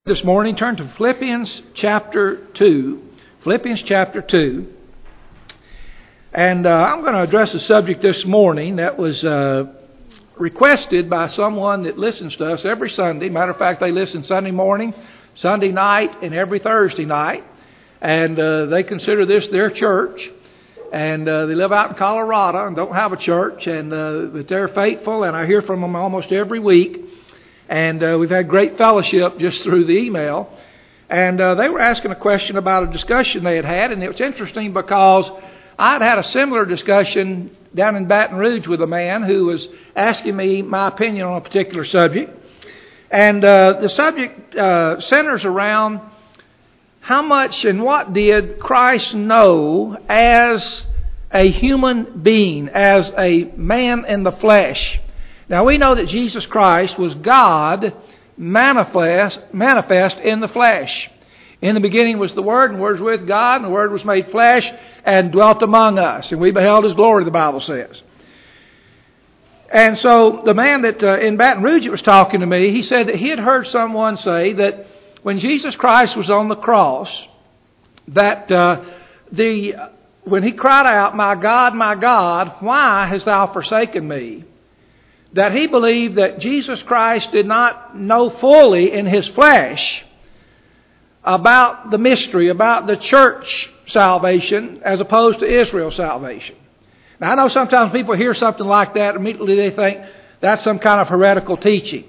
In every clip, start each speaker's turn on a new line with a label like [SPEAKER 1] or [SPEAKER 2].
[SPEAKER 1] This morning, turn to Philippians chapter 2. Philippians chapter 2. And I'm going to address a subject this morning that was requested by someone that listens to us every Sunday. Matter of fact, they listen Sunday morning, Sunday night, and every Thursday night. And they consider this their church. And they live out in Colorado and don't have a church. But they're faithful, and I hear from them almost every week. And we've had great fellowship just through the email. And they were asking a question about a discussion they had had. And it was interesting because I'd had a similar discussion down in Baton Rouge with a man who was asking me my opinion on a particular subject. And the subject centers around how much and what did Christ know as a human being, as a man in the flesh. Now we know that Jesus Christ was God manifest in the flesh. In the beginning was the Word, and the Word was with God, and the Word was made flesh and dwelt among us. And we beheld His glory, the Bible says. And so the man that in Baton Rouge was talking to me, he said that he had heard someone say that when Jesus Christ was on the cross, that when He cried out, my God, why hast Thou forsaken me?" that he believed that Jesus Christ did not know fully in His flesh about the mystery, about the church salvation as opposed to Israel's salvation. Now I know sometimes people hear something like that, immediately they think that's some kind of heretical teaching.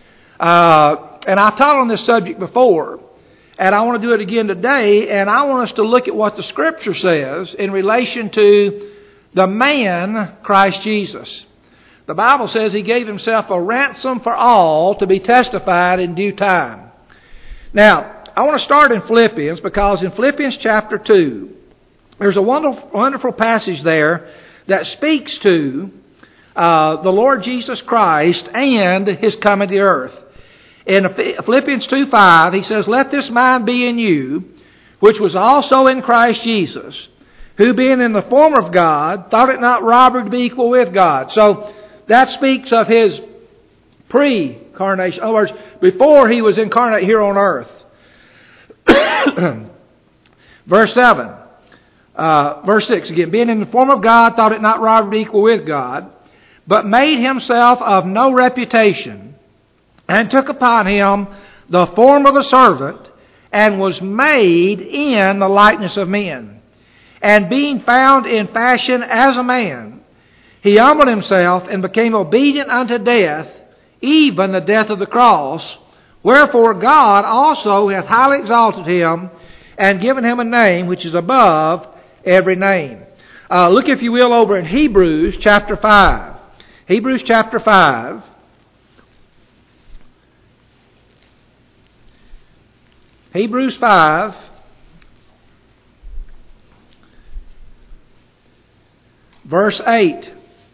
[SPEAKER 1] And I've taught on this subject before, and I want to do it again today, and I want us to look at what the Scripture says in relation to the man, Christ Jesus. The Bible says He gave Himself a ransom for all to be testified in due time. Now, I want to start in Philippians because in Philippians chapter 2, there's a wonderful passage there that speaks to the Lord Jesus Christ and His coming to earth. In Philippians 2:5, he says, "Let this mind be in you, which was also in Christ Jesus, who being in the form of God, thought it not robbery to be equal with God." So, that speaks of His pre-incarnation. In other words, before He was incarnate here on earth. Verse 7. Verse 6 again. "Being in the form of God, thought it not robbery to be equal with God, but made Himself of no reputation, and took upon Him the form of a servant, and was made in the likeness of men. And being found in fashion as a man, He humbled Himself and became obedient unto death, even the death of the cross. Wherefore God also hath highly exalted Him, and given Him a name which is above every name." Look, if you will, over in Hebrews chapter 5. Hebrews chapter 5. Hebrews 5. Verse 8.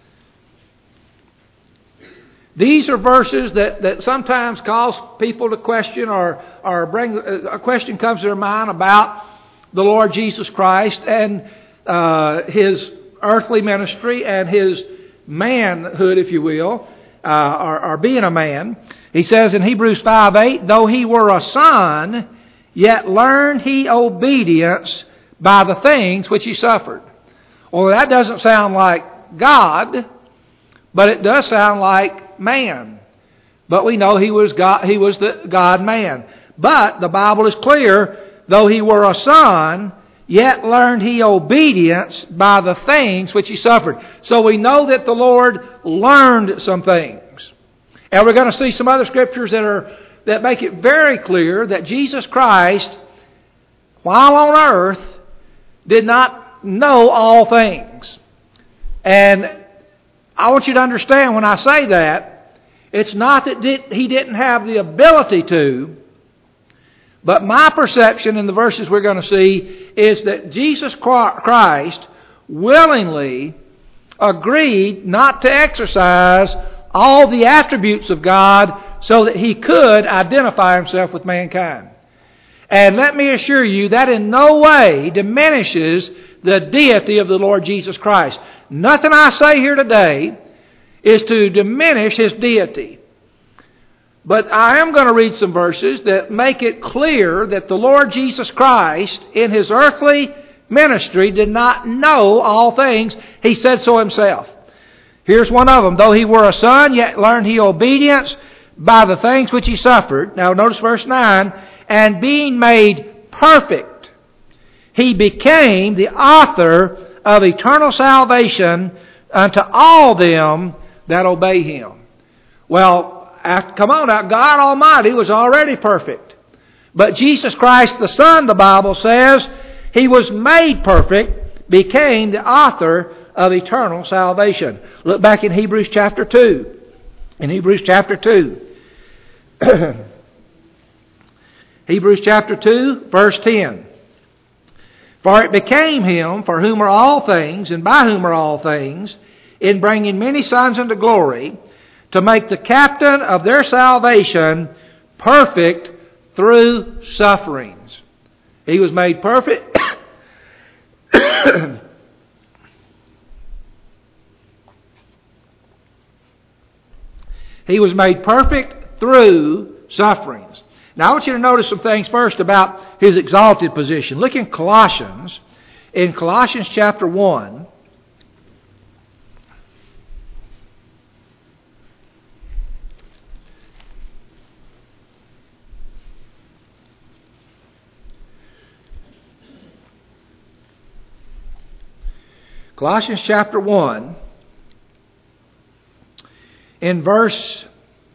[SPEAKER 1] These are verses that sometimes cause people to question or bring a question comes to their mind about the Lord Jesus Christ and His earthly ministry and His manhood, if you will, or being a man. He says in Hebrews 5:8, "Though He were a son, yet learned He obedience by the things which He suffered." Well, that doesn't sound like God, but it does sound like man. But we know He was God. He was the God-man. But the Bible is clear, though He were a son, yet learned He obedience by the things which He suffered. So we know that the Lord learned some things. And we're going to see some other scriptures that make it very clear that Jesus Christ, while on earth, did not know all things. And I want you to understand when I say that, it's not that He didn't have the ability to, but my perception in the verses we're going to see is that Jesus Christ willingly agreed not to exercise all the attributes of God so that He could identify Himself with mankind. And let me assure you that in no way diminishes the deity of the Lord Jesus Christ. Nothing I say here today is to diminish His deity. But I am going to read some verses that make it clear that the Lord Jesus Christ, in His earthly ministry, did not know all things. He said so Himself. Here's one of them. Though He were a Son, yet learned He obedience by the things which He suffered. Now notice verse 9. And being made perfect, He became the author of eternal salvation unto all them that obey Him. Well, come on now, God Almighty was already perfect. But Jesus Christ the Son, the Bible says, He was made perfect, became the author of eternal salvation. Look back in Hebrews chapter 2. In Hebrews chapter 2. Hebrews chapter 2, verse 10. For it became Him, for whom are all things, and by whom are all things, in bringing many sons unto glory, to make the captain of their salvation perfect through sufferings. He was made perfect. He was made perfect through sufferings. Now I want you to notice some things first about His exalted position. Look in Colossians. In Colossians chapter 1. Colossians chapter 1, in verse,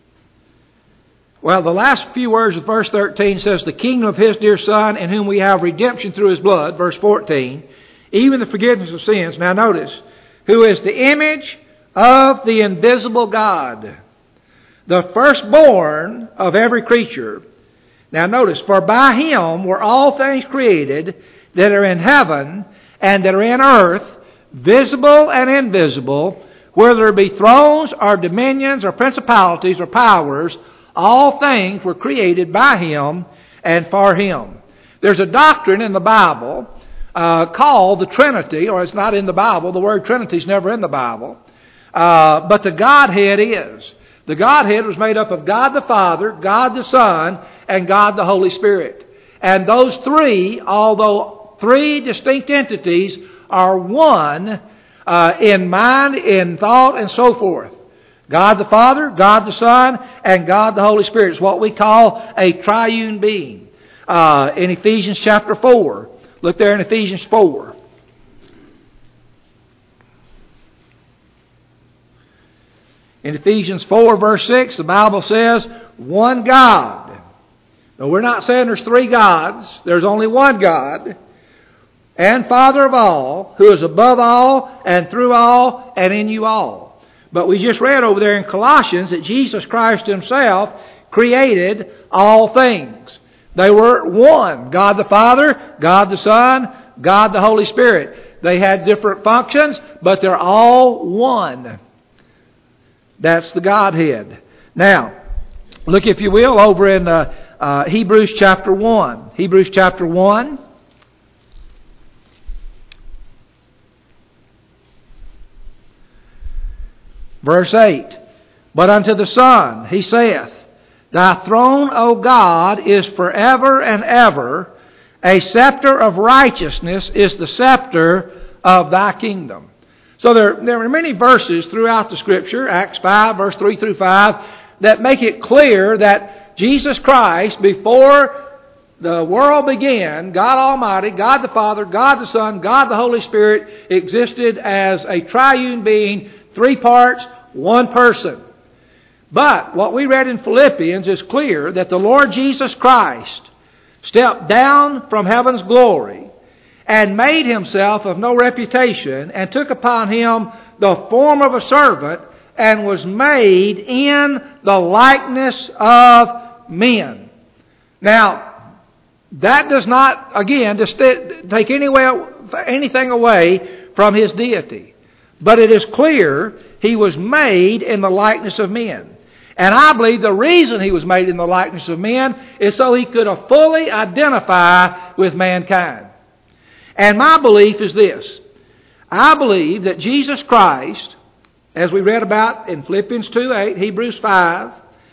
[SPEAKER 1] the last few words of verse 13 says, the kingdom of His dear Son, in whom we have redemption through His blood. Verse 14, even the forgiveness of sins. Now notice, who is the image of the invisible God, the firstborn of every creature. Now notice, for by Him were all things created that are in heaven and that are in earth, visible and invisible, whether it be thrones or dominions or principalities or powers, all things were created by Him and for Him. There's a doctrine in the Bible called the Trinity, or it's not in the Bible. The word Trinity is never in the Bible. But the Godhead is. The Godhead was made up of God the Father, God the Son, and God the Holy Spirit. And those three, although three distinct entities, are one in mind, in thought, and so forth. God the Father, God the Son, and God the Holy Spirit. It's what we call a triune being. In Ephesians chapter 4. Look there in Ephesians 4. In Ephesians 4 verse 6, the Bible says, one God. Now we're not saying there's three gods. There's only one God. And Father of all, who is above all, and through all, and in you all. But we just read over there in Colossians that Jesus Christ Himself created all things. They were one. God the Father, God the Son, God the Holy Spirit. They had different functions, but they're all one. That's the Godhead. Now, look if you will over in Hebrews chapter 1. Hebrews chapter 1. Verse 8, but unto the Son He saith, Thy throne, O God, is forever and ever. A scepter of righteousness is the scepter of Thy kingdom. So there are many verses throughout the Scripture, Acts 5, verse 3 through 5, that make it clear that Jesus Christ, before the world began, God Almighty, God the Father, God the Son, God the Holy Spirit, existed as a triune being, three parts, one person. But what we read in Philippians is clear that the Lord Jesus Christ stepped down from heaven's glory and made Himself of no reputation and took upon Him the form of a servant and was made in the likeness of men. Now, that does not, again, take anything away from His deity. But it is clear He was made in the likeness of men. And I believe the reason He was made in the likeness of men is so He could fully identify with mankind. And my belief is this. I believe that Jesus Christ, as we read about in Philippians 2:8, Hebrews 5,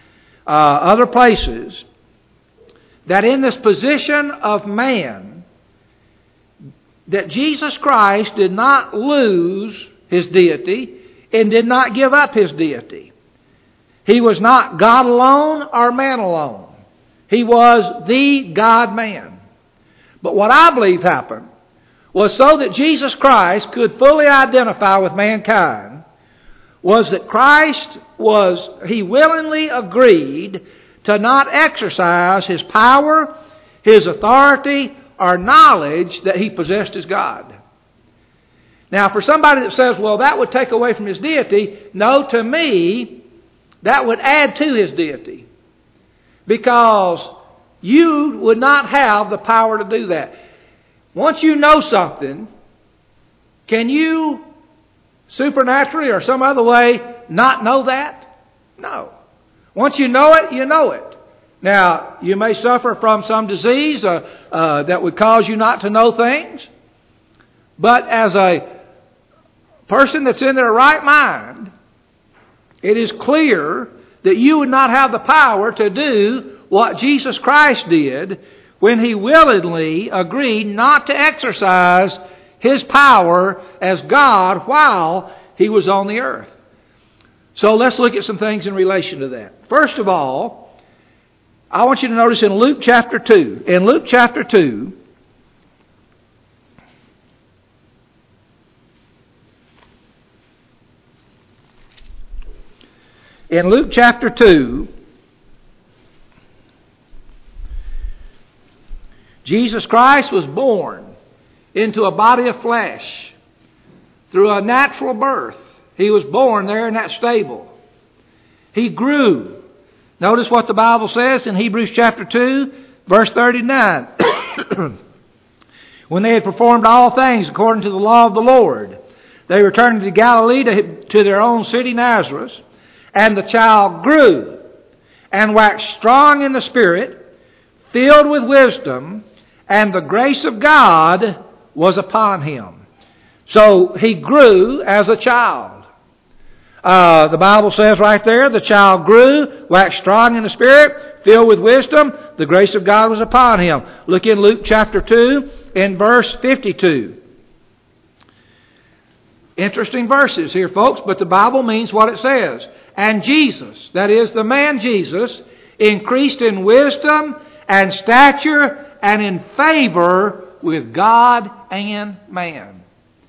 [SPEAKER 1] other places, that in this position of man, that Jesus Christ did not lose His deity and did not give up His deity. He was not God alone or man alone. He was the God-man. But what I believe happened was so that Jesus Christ could fully identify with mankind, was that He willingly agreed to not exercise His power, His authority, or knowledge that He possessed as God. Now, for somebody that says, well, that would take away from His deity, no, to me, that would add to His deity. Because you would not have the power to do that. Once you know something, can you supernaturally or some other way not know that? No. Once you know it, you know it. Now, you may suffer from some disease that would cause you not to know things. But as a person that's in their right mind, it is clear that you would not have the power to do what Jesus Christ did when He willingly agreed not to exercise His power as God while He was on the earth. So let's look at some things in relation to that. First of all, I want you to notice in Luke chapter 2. In Luke chapter 2, Jesus Christ was born into a body of flesh through a natural birth. He was born there in that stable. He grew. Notice what the Bible says in Hebrews chapter 2, verse 39. When they had performed all things according to the law of the Lord, they returned to Galilee to their own city Nazareth. And the child grew and waxed strong in the Spirit, filled with wisdom, and the grace of God was upon him. So he grew as a child. The Bible says right there, the child grew, waxed strong in the Spirit, filled with wisdom, the grace of God was upon him. Look in Luke chapter 2 in verse 52. Interesting verses here, folks, but the Bible means what it says. And Jesus, that is the man Jesus, increased in wisdom and stature and in favor with God and man.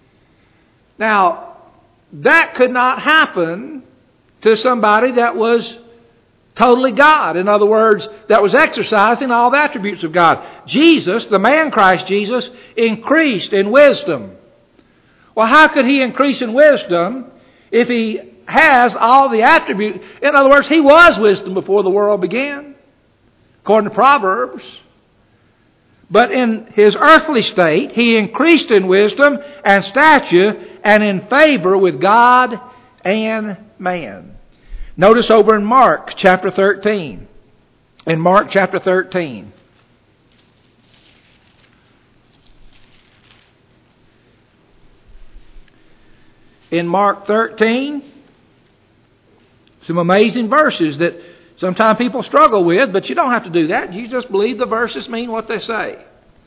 [SPEAKER 1] Now, that could not happen to somebody that was totally God. In other words, that was exercising all the attributes of God. Jesus, the man Christ Jesus, increased in wisdom. Well, how could He increase in wisdom if He has all the attributes? In other words, He was wisdom before the world began, according to Proverbs. But in His earthly state, He increased in wisdom and stature and in favor with God and man. Notice over in Mark chapter 13. In Mark chapter 13. In Mark 13, some amazing verses that sometimes people struggle with, but you don't have to do that. You just believe the verses mean what they say.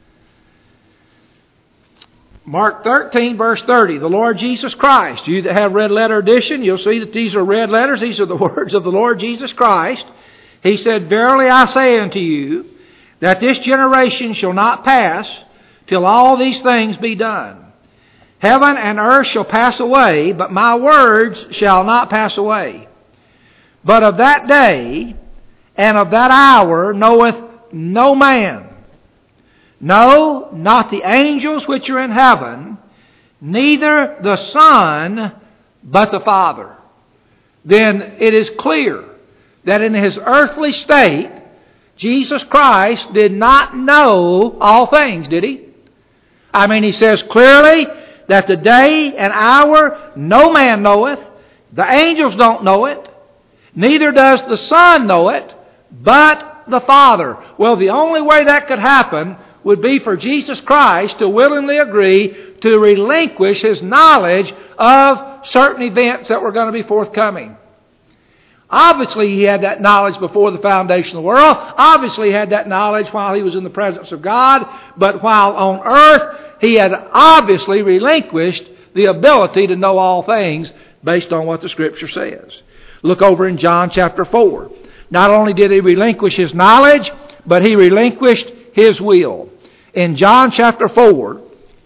[SPEAKER 1] Mark 13, verse 30, the Lord Jesus Christ. You that have red letter edition, you'll see that these are red letters. These are the words of the Lord Jesus Christ. He said, "Verily I say unto you, that this generation shall not pass till all these things be done. Heaven and earth shall pass away, but my words shall not pass away. But of that day and of that hour knoweth no man, no, not the angels which are in heaven, neither the Son, but the Father." Then it is clear that in His earthly state, Jesus Christ did not know all things, did He? I mean, He says clearly that the day and hour no man knoweth, the angels don't know it, neither does the Son know it, but the Father. Well, the only way that could happen would be for Jesus Christ to willingly agree to relinquish His knowledge of certain events that were going to be forthcoming. Obviously, he had that knowledge before the foundation of the world. Obviously, he had that knowledge while he was in the presence of God. But while on earth, he had obviously relinquished the ability to know all things based on what the Scripture says. Look over in John chapter 4. Not only did he relinquish his knowledge, but he relinquished his will. In John chapter 4,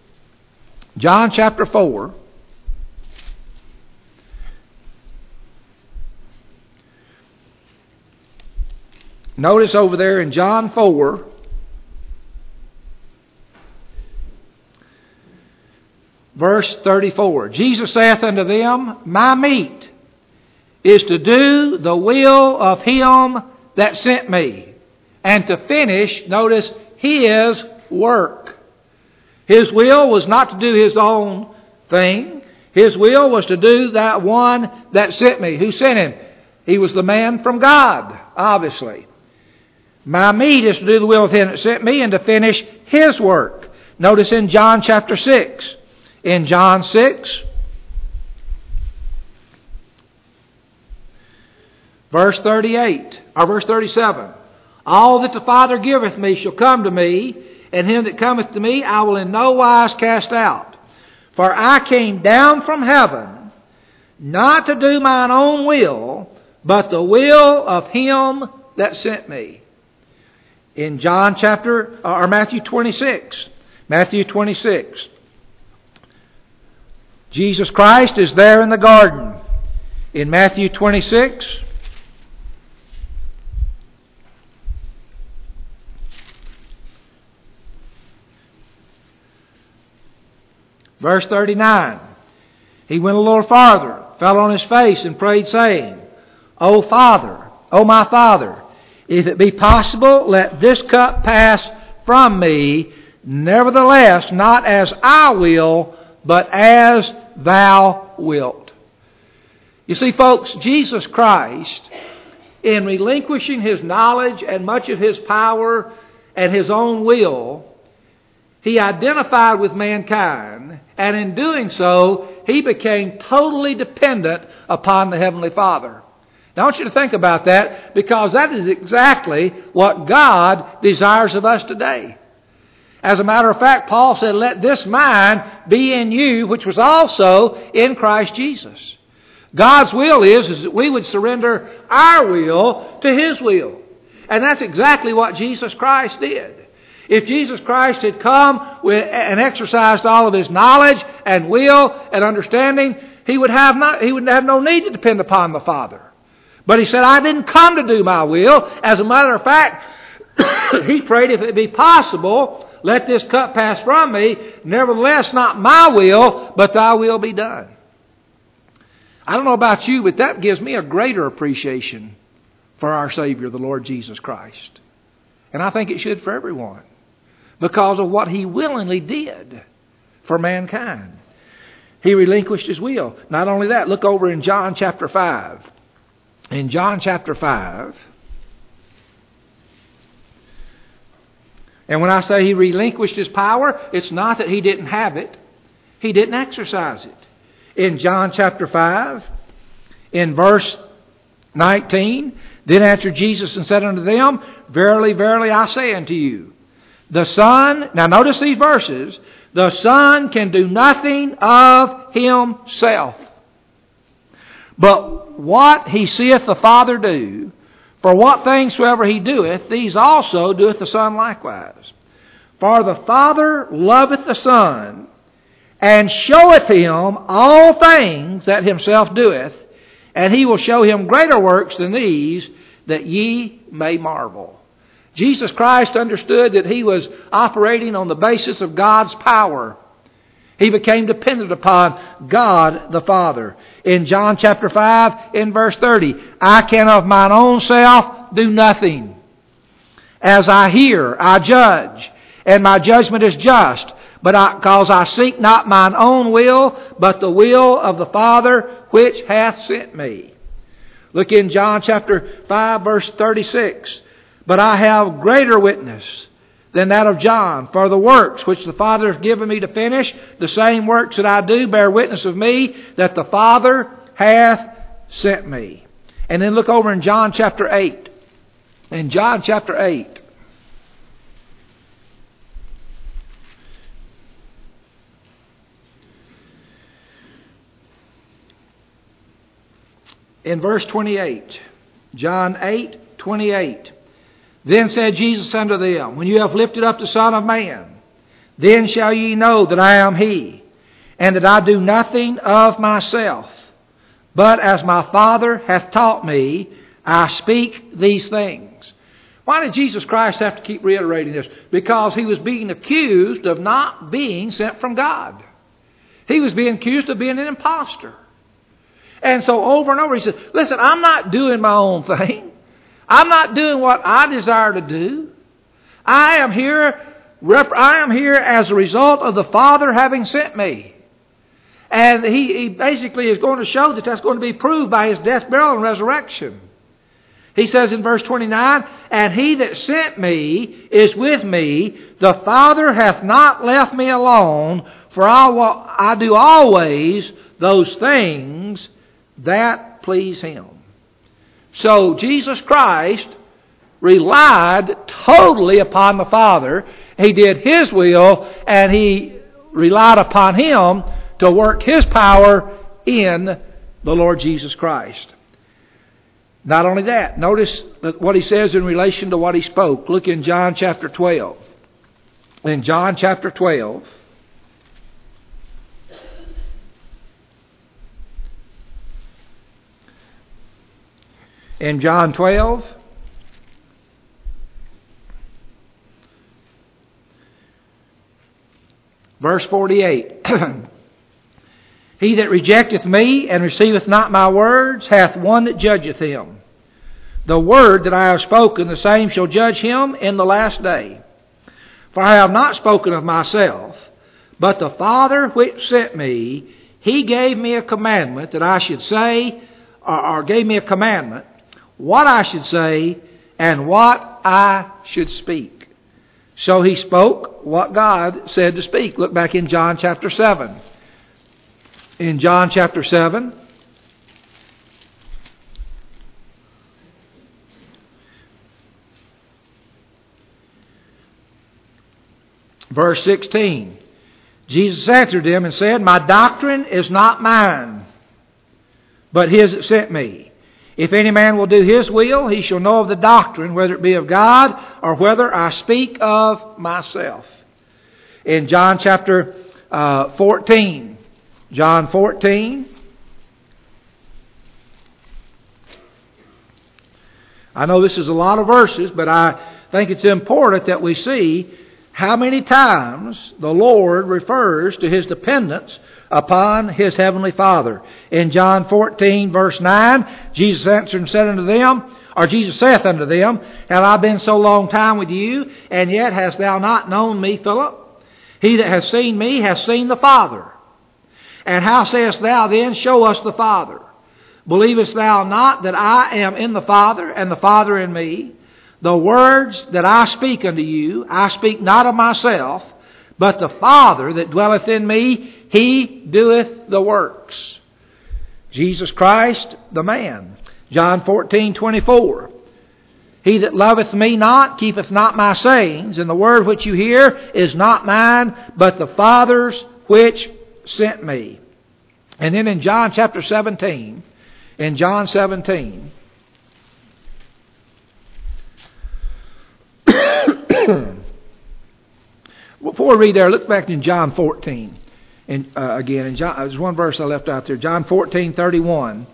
[SPEAKER 1] notice over there in John 4, verse 34. Jesus saith unto them, My meat is to do the will of him that sent me, and to finish, notice, his work. His will was not to do his own thing. His will was to do that one that sent me. Who sent him? He was the man from God, obviously. My meat is to do the will of him that sent me and to finish his work. Notice in John chapter 6. In John 6, verse 38, or verse 37. All that the Father giveth me shall come to me, and him that cometh to me I will in no wise cast out. For I came down from heaven, not to do mine own will, but the will of him that sent me. In Matthew 26. Matthew 26. Jesus Christ is there in the garden. In Matthew 26, verse 39, he went a little farther, fell on his face and prayed, saying, O Father, O my Father, if it be possible, let this cup pass from me. Nevertheless, not as I will, but as thou wilt. You see, folks, Jesus Christ, in relinquishing his knowledge and much of his power and his own will, he identified with mankind, and in doing so, he became totally dependent upon the Heavenly Father. Now, I want you to think about that, because that is exactly what God desires of us today. As a matter of fact, Paul said, let this mind be in you, which was also in Christ Jesus. God's will is that we would surrender our will to his will. And that's exactly what Jesus Christ did. If Jesus Christ had come and exercised all of his knowledge and will and understanding, he would have no need to depend upon the Father. But he said, I didn't come to do my will. As a matter of fact, he prayed, if it be possible, let this cup pass from me. Nevertheless, not my will, but thy will be done. I don't know about you, but that gives me a greater appreciation for our Savior, the Lord Jesus Christ. And I think it should for everyone, because of what he willingly did for mankind. He relinquished his will. Not only that, look over in John chapter 5. In John chapter 5, and when I say he relinquished his power, it's not that he didn't have it. He didn't exercise it. In John chapter 5, in verse 19, then answered Jesus and said unto them, Verily, verily, I say unto you, the Son, now notice these verses, the Son can do nothing of himself, but what he seeth the Father do, for what things soever he doeth, these also doeth the Son likewise. For the Father loveth the Son, and showeth him all things that himself doeth, and he will show him greater works than these, that ye may marvel. Jesus Christ understood that he was operating on the basis of God's power. He became dependent upon God the Father. In John chapter 5, in verse 30, I can of mine own self do nothing. As I hear, I judge, and my judgment is just, because I seek not mine own will, but the will of the Father which hath sent me. Look in John chapter 5, verse 36. But I have greater witness than that of John, for the works which the Father hath given me to finish, the same works that I do bear witness of me, that the Father hath sent me. And then look over in John chapter 8. In John chapter 8. In verse 28. John 8:28. Then said Jesus unto them, When you have lifted up the Son of Man, then shall ye know that I am He, and that I do nothing of myself, but as my Father hath taught me, I speak these things. Why did Jesus Christ have to keep reiterating this? Because He was being accused of not being sent from God. He was being accused of being an imposter. And so over and over He said, listen, I'm not doing my own thing. I'm not doing what I desire to do. I am here as a result of the Father having sent me. And he basically is going to show that that's going to be proved by His death, burial, and resurrection. He says in verse 29, And He that sent me is with me. The Father hath not left me alone, for I do always those things that please Him. So Jesus Christ relied totally upon the Father. He did His will, and He relied upon Him to work His power in the Lord Jesus Christ. Not only that, notice what He says in relation to what He spoke. Look in John chapter 12. In John chapter 12. In John 12, verse 48, He that rejecteth me and receiveth not my words hath one that judgeth him. The word that I have spoken, the same shall judge him in the last day. For I have not spoken of myself, but the Father which sent me, He gave me a commandment that I should say, or gave me a commandment, what I should say and what I should speak. So He spoke what God said to speak. Look back in John chapter 7. In John chapter 7, verse 16, Jesus answered them and said, My doctrine is not mine, but His that sent me. If any man will do His will, he shall know of the doctrine, whether it be of God or whether I speak of myself. In John chapter 14, John 14, I know this is a lot of verses, but I think it's important that we see how many times the Lord refers to His dependence upon His Heavenly Father. In John 14, verse 9, Jesus answered and said unto them, or Jesus saith unto them, Have I been so long time with you, and yet hast thou not known me, Philip? He that hath seen me hath seen the Father. And how sayest thou then, Show us the Father? Believest thou not that I am in the Father, and the Father in me? The words that I speak unto you, I speak not of myself, but the Father that dwelleth in me, He doeth the works. Jesus Christ, the man. John 14:24. He that loveth me not, keepeth not my sayings, and the word which you hear is not mine, but the Father's which sent me. And then in John chapter 17, in John 17, before we read there, look back in John 14. And again, in John, there's one verse I left out there. John 14:31.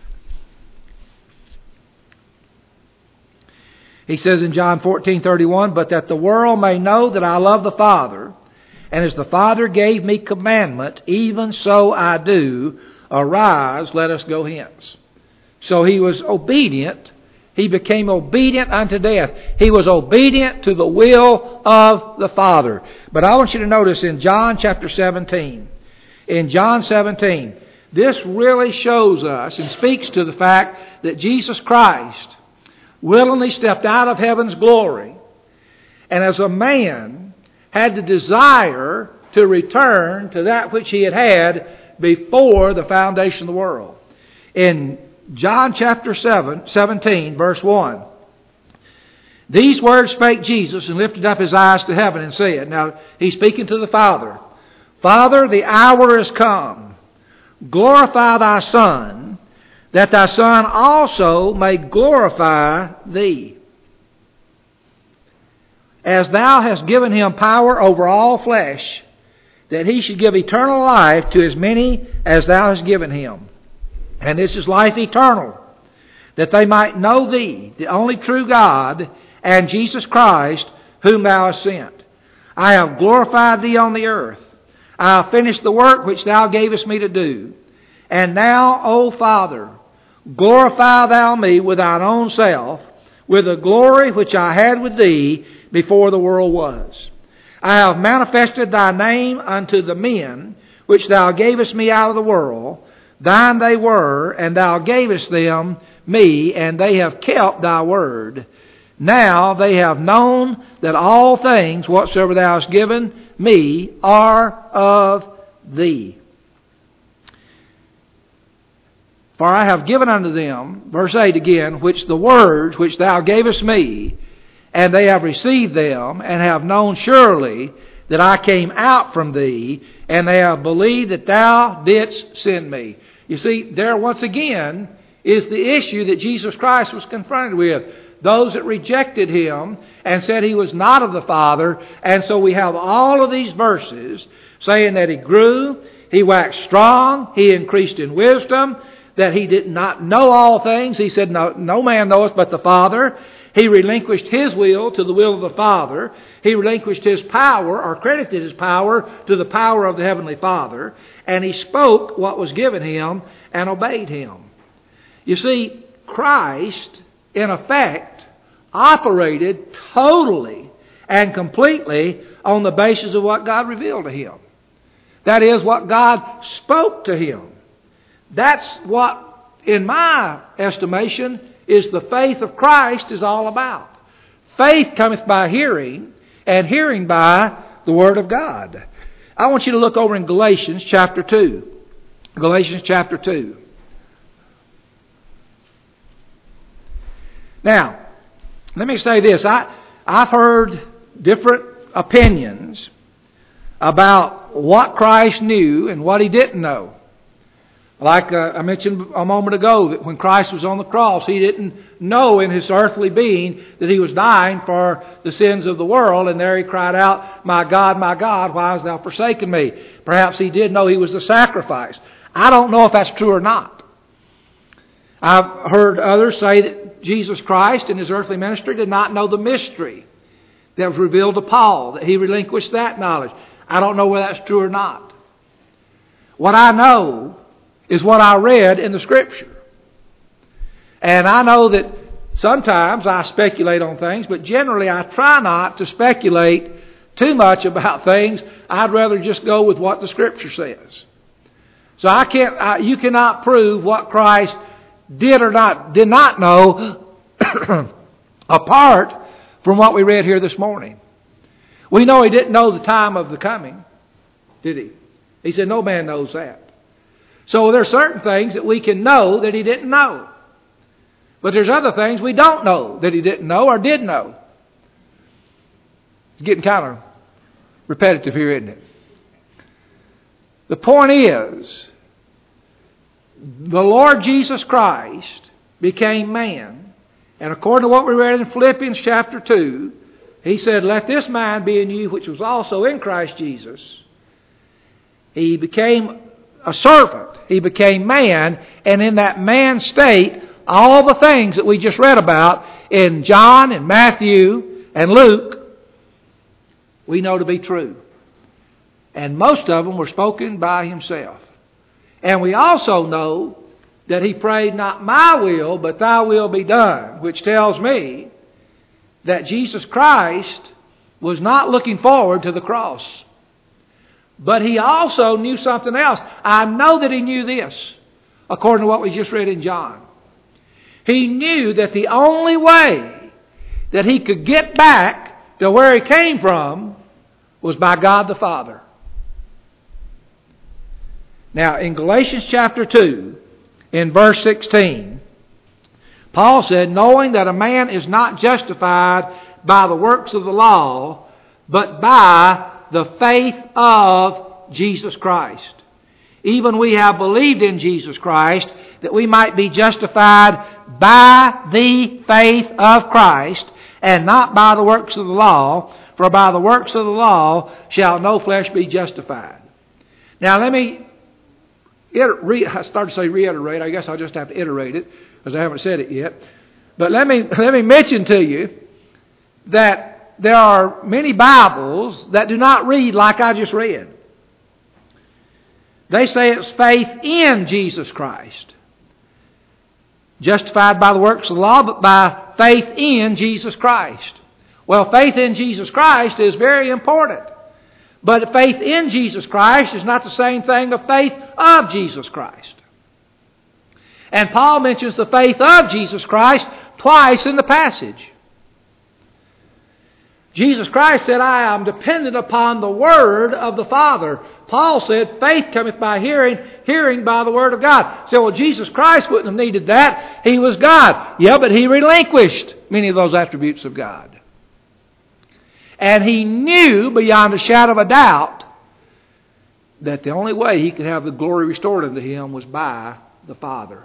[SPEAKER 1] He says in John 14:31, But that the world may know that I love the Father, and as the Father gave me commandment, even so I do. Arise, let us go hence. So He was obedient. He became obedient unto death. He was obedient to the will of the Father. But I want you to notice in John chapter 17, in John 17, this really shows us and speaks to the fact that Jesus Christ willingly stepped out of heaven's glory, and as a man had the desire to return to that which He had before the foundation of the world. In John chapter 17, verse 1. These words spake Jesus, and lifted up his eyes to heaven, and said, now he's speaking to the Father, Father, the hour is come. Glorify thy Son, that thy Son also may glorify thee. As thou hast given him power over all flesh, that he should give eternal life to as many as thou hast given him. And this is life eternal, that they might know thee, the only true God, and Jesus Christ, whom thou hast sent. I have glorified thee on the earth. I have finished the work which thou gavest me to do. And now, O Father, glorify thou me with thine own self, with the glory which I had with thee before the world was. I have manifested thy name unto the men which thou gavest me out of the world. Thine they were, and thou gavest them me, and they have kept thy word. Now they have known that all things whatsoever thou hast given me are of thee. For I have given unto them, verse 8 again, which the words which thou gavest me, and they have received them, and have known surely that I came out from thee, and they have believed that thou didst send me. You see, there once again is the issue that Jesus Christ was confronted with. Those that rejected him and said he was not of the Father. And so we have all of these verses saying that he grew, he waxed strong, he increased in wisdom, that he did not know all things. He said, no man knoweth but the Father. He relinquished his will to the will of the Father. He relinquished his power, or credited his power, to the power of the Heavenly Father. And he spoke what was given him and obeyed him. You see, Christ, in effect, operated totally and completely on the basis of what God revealed to him. That is, what God spoke to him. That's what, in my estimation, is the faith of Christ is all about. Faith cometh by hearing, and hearing by the Word of God. I want you to look over in Galatians chapter 2. Galatians chapter 2. Now, let me say this. I've heard different opinions about what Christ knew and what he didn't know. Like I mentioned a moment ago, that when Christ was on the cross, he didn't know in his earthly being that he was dying for the sins of the world. And there he cried out, my God, why hast thou forsaken me? Perhaps he did know he was the sacrifice. I don't know if that's true or not. I've heard others say that Jesus Christ in his earthly ministry did not know the mystery that was revealed to Paul, that he relinquished that knowledge. I don't know whether that's true or not. What I know is what I read in the Scripture. And I know that sometimes I speculate on things, but generally I try not to speculate too much about things. I'd rather just go with what the Scripture says. So you cannot prove what Christ did not know apart from what we read here this morning. We know he didn't know the time of the coming, did he? He said no man knows that. So there are certain things that we can know that he didn't know. But there's other things we don't know that he didn't know or did know. It's getting kind of repetitive here, isn't it? The point is, the Lord Jesus Christ became man. And according to what we read in Philippians chapter 2, he said, let this mind be in you which was also in Christ Jesus. He became a servant. He became man. And in that man state, all the things that we just read about in John and Matthew and Luke, we know to be true. And most of them were spoken by himself. And we also know that he prayed, not my will, but thy will be done, which tells me that Jesus Christ was not looking forward to the cross. But he also knew something else. I know that he knew this, according to what we just read in John. He knew that the only way that he could get back to where he came from was by God the Father. Now, in Galatians chapter 2, in verse 16, Paul said, knowing that a man is not justified by the works of the law, but by the faith of Jesus Christ. Even we have believed in Jesus Christ, that we might be justified by the faith of Christ, and not by the works of the law. For by the works of the law shall no flesh be justified. Now let me, I started to say reiterate. I guess I'll just have to iterate it, because I haven't said it yet. But let me mention to you that there are many Bibles that do not read like I just read. They say it's faith in Jesus Christ. Justified by the works of the law, but by faith in Jesus Christ. Well, faith in Jesus Christ is very important. But faith in Jesus Christ is not the same thing as faith of Jesus Christ. And Paul mentions the faith of Jesus Christ twice in the passage. Jesus Christ said, I am dependent upon the Word of the Father. Paul said, faith cometh by hearing, hearing by the Word of God. So, well, Jesus Christ wouldn't have needed that. He was God. Yeah, but He relinquished many of those attributes of God. And He knew beyond a shadow of a doubt that the only way He could have the glory restored unto Him was by the Father.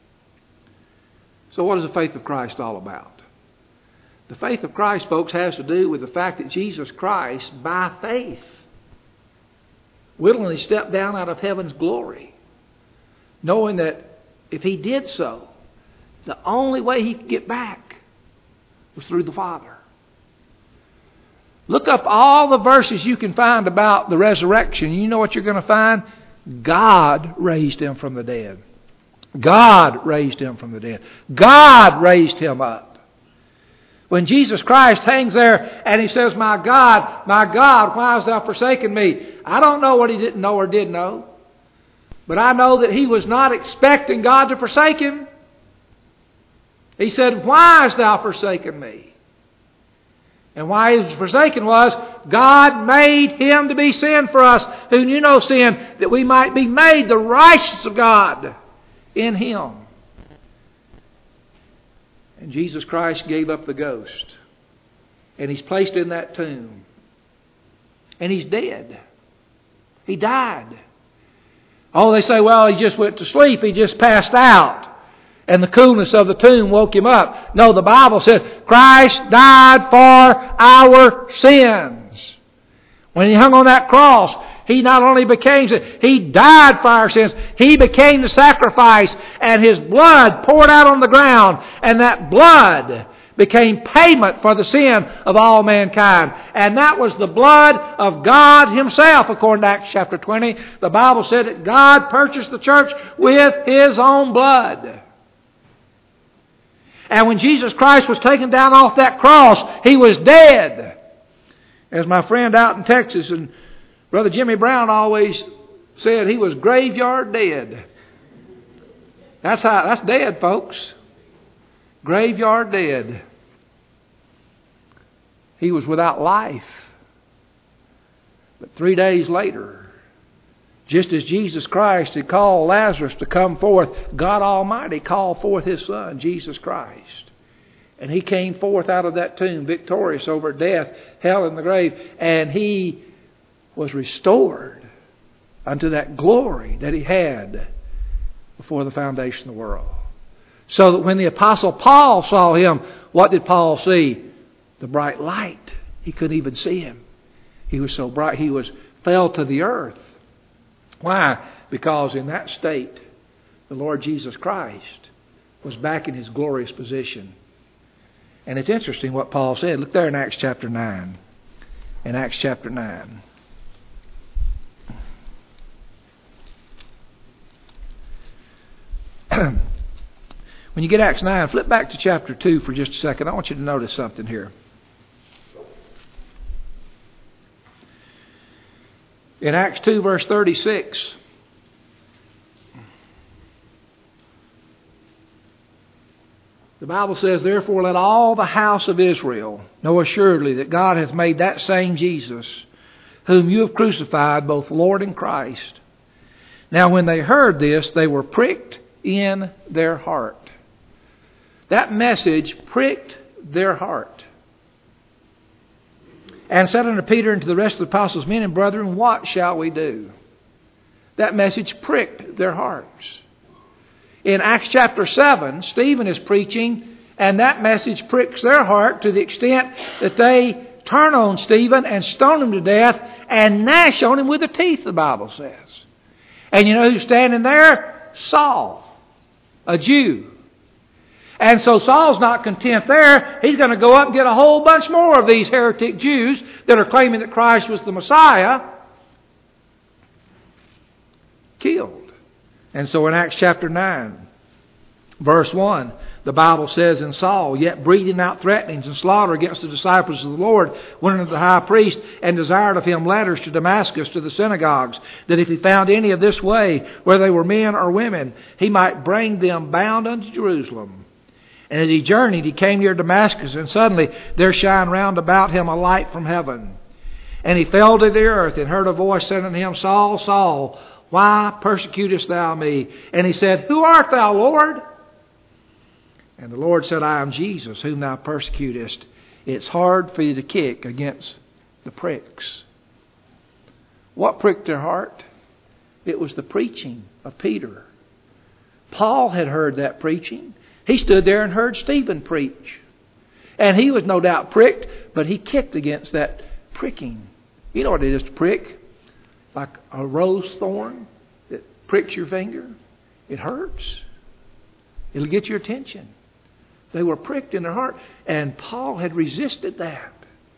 [SPEAKER 1] So what is the faith of Christ all about? The faith of Christ, folks, has to do with the fact that Jesus Christ, by faith, willingly stepped down out of heaven's glory, knowing that if He did so, the only way He could get back was through the Father. Look up all the verses you can find about the resurrection. You know what you're going to find? God raised Him from the dead. God raised Him from the dead. God raised Him up. When Jesus Christ hangs there and He says, my God, why hast thou forsaken me? I don't know what He didn't know or did know. But I know that He was not expecting God to forsake Him. He said, why hast thou forsaken me? And why He was forsaken was, God made Him to be sin for us, who knew no sin, that we might be made the righteousness of God in Him. And Jesus Christ gave up the ghost. And He's placed in that tomb. And He's dead. He died. Oh, they say, well, He just went to sleep. He just passed out. And the coolness of the tomb woke Him up. No, the Bible said Christ died for our sins. When He hung on that cross, He not only became sin, He died for our sins. He became the sacrifice, and His blood poured out on the ground, and that blood became payment for the sin of all mankind. And that was the blood of God Himself, according to Acts chapter 20. The Bible said that God purchased the church with His own blood. And when Jesus Christ was taken down off that cross, He was dead. As my friend out in Texas and Brother Jimmy Brown always said, He was graveyard dead. That's dead, folks. Graveyard dead. He was without life. But 3 days later, just as Jesus Christ had called Lazarus to come forth, God Almighty called forth His Son, Jesus Christ. And He came forth out of that tomb victorious over death, hell, and the grave. And He was restored unto that glory that He had before the foundation of the world. So that when the Apostle Paul saw Him, what did Paul see? The bright light. He couldn't even see Him. He was so bright, he fell to the earth. Why? Because in that state, the Lord Jesus Christ was back in His glorious position. And it's interesting what Paul said. Look there in Acts chapter 9. In Acts chapter 9. When you get Acts 9, flip back to chapter 2 for just a second. I want you to notice something here. In Acts 2 verse 36, the Bible says, therefore let all the house of Israel know assuredly that God hath made that same Jesus, whom you have crucified, both Lord and Christ. Now when they heard this, they were pricked in their heart. That message pricked their heart. And said unto Peter and to the rest of the apostles, Men and brethren, what shall we do? That message pricked their hearts. In Acts chapter 7, Stephen is preaching, and that message pricks their heart to the extent that they turn on Stephen and stone him to death and gnash on him with the teeth, the Bible says. And you know who's standing there? Saul, a Jew. And so Saul's not content there. He's going to go up and get a whole bunch more of these heretic Jews that are claiming that Christ was the Messiah killed. And so in Acts chapter 9, verse 1, the Bible says, And Saul, yet breathing out threatenings and slaughter against the disciples of the Lord, went unto the high priest and desired of him letters to Damascus to the synagogues, that if he found any of this way, whether they were men or women, he might bring them bound unto Jerusalem. And as he journeyed, he came near Damascus, and suddenly there shined round about him a light from heaven. And he fell to the earth, and heard a voice saying unto him, Saul, Saul, why persecutest thou me? And he said, Who art thou, Lord? And the Lord said, I am Jesus, whom thou persecutest. It's hard for you to kick against the pricks. What pricked their heart? It was the preaching of Peter. Paul had heard that preaching. He stood there and heard Stephen preach. And he was no doubt pricked, but he kicked against that pricking. You know what it is to prick? Like a rose thorn that pricks your finger. It hurts. It'll get your attention. They were pricked in their heart. And Paul had resisted that.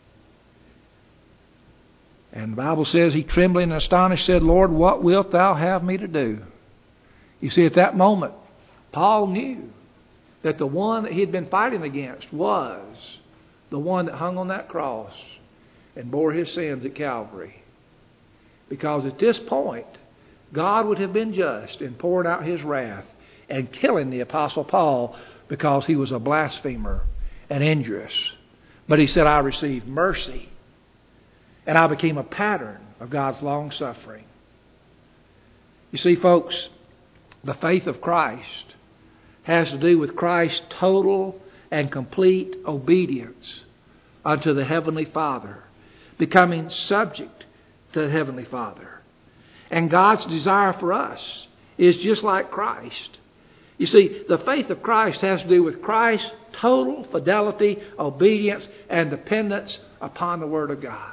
[SPEAKER 1] And the Bible says he, trembling and astonished, said, Lord, what wilt thou have me to do? You see, at that moment, Paul knew that the one that he had been fighting against was the one that hung on that cross and bore his sins at Calvary. Because at this point, God would have been just in pouring out his wrath and killing the Apostle Paul because he was a blasphemer and injurious. But he said, I received mercy, and I became a pattern of God's long suffering. You see, folks, the faith of Christ has to do with Christ's total and complete obedience unto the Heavenly Father, becoming subject to the Heavenly Father. And God's desire for us is just like Christ. You see, the faith of Christ has to do with Christ's total fidelity, obedience, and dependence upon the Word of God.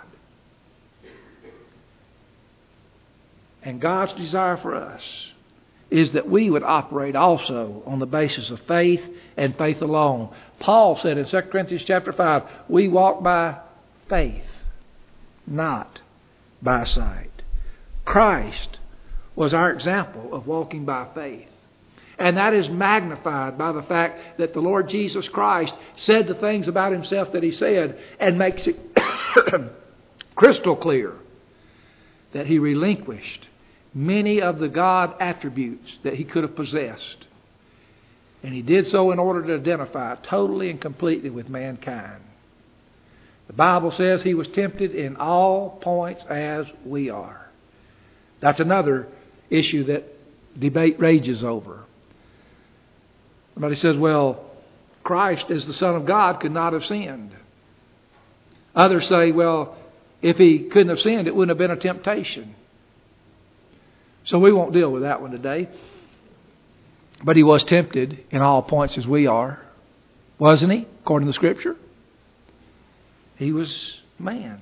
[SPEAKER 1] And God's desire for us is that we would operate also on the basis of faith and faith alone. Paul said in 2 Corinthians chapter 5, we walk by faith, not by sight. Christ was our example of walking by faith. And that is magnified by the fact that the Lord Jesus Christ said the things about himself that he said, and makes it crystal clear that he relinquished many of the God attributes that he could have possessed. And he did so in order to identify totally and completely with mankind. The Bible says he was tempted in all points as we are. That's another issue that debate rages over. Somebody says, well, Christ as the Son of God could not have sinned. Others say, well, if he couldn't have sinned, it wouldn't have been a temptation. So we won't deal with that one today. But he was tempted in all points as we are. Wasn't he? According to the Scripture. He was man.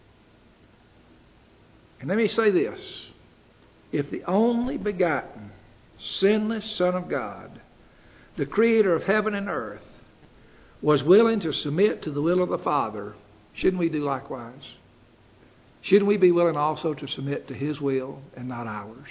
[SPEAKER 1] And let me say this. If the only begotten, sinless Son of God, the Creator of heaven and earth, was willing to submit to the will of the Father, shouldn't we do likewise? Shouldn't we be willing also to submit to his will and not ours?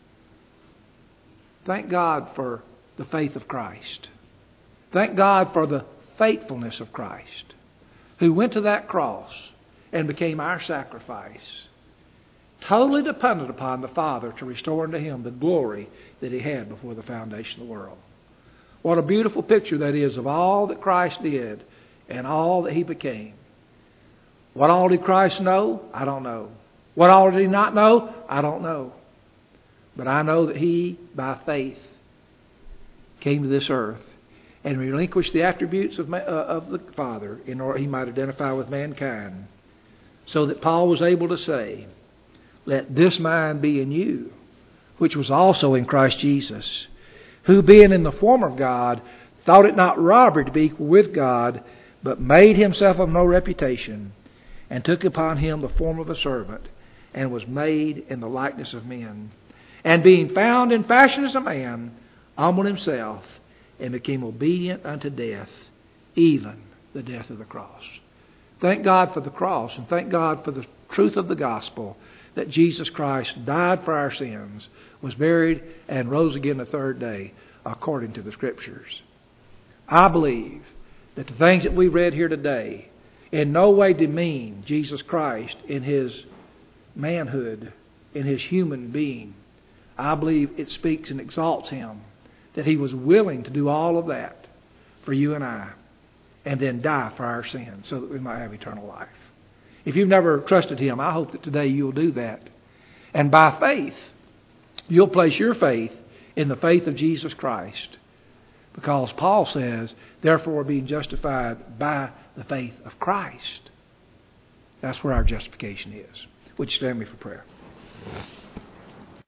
[SPEAKER 1] Thank God for the faith of Christ. Thank God for the faithfulness of Christ, who went to that cross and became our sacrifice, totally dependent upon the Father to restore unto him the glory that he had before the foundation of the world. What a beautiful picture that is of all that Christ did and all that he became. What all did Christ know? I don't know. What all did he not know? I don't know. But I know that he, by faith, came to this earth and relinquished the attributes of the Father in order he might identify with mankind, so that Paul was able to say, "Let this mind be in you, which was also in Christ Jesus, who being in the form of God, thought it not robbery to be equal with God, but made himself of no reputation, and took upon him the form of a servant, and was made in the likeness of men. And being found in fashion as a man, humbled himself, and became obedient unto death, even the death of the cross." Thank God for the cross, and thank God for the truth of the gospel, that Jesus Christ died for our sins, was buried, and rose again the third day, according to the Scriptures. I believe that the things that we read here today in no way demean Jesus Christ in His manhood, in His human being. I believe it speaks and exalts Him, that He was willing to do all of that for you and I, and then die for our sins so that we might have eternal life. If you've never trusted Him, I hope that today you'll do that. And by faith, you'll place your faith in the faith of Jesus Christ. Because Paul says, therefore being justified by the faith of Christ. That's where our justification is. Would you stand me for prayer?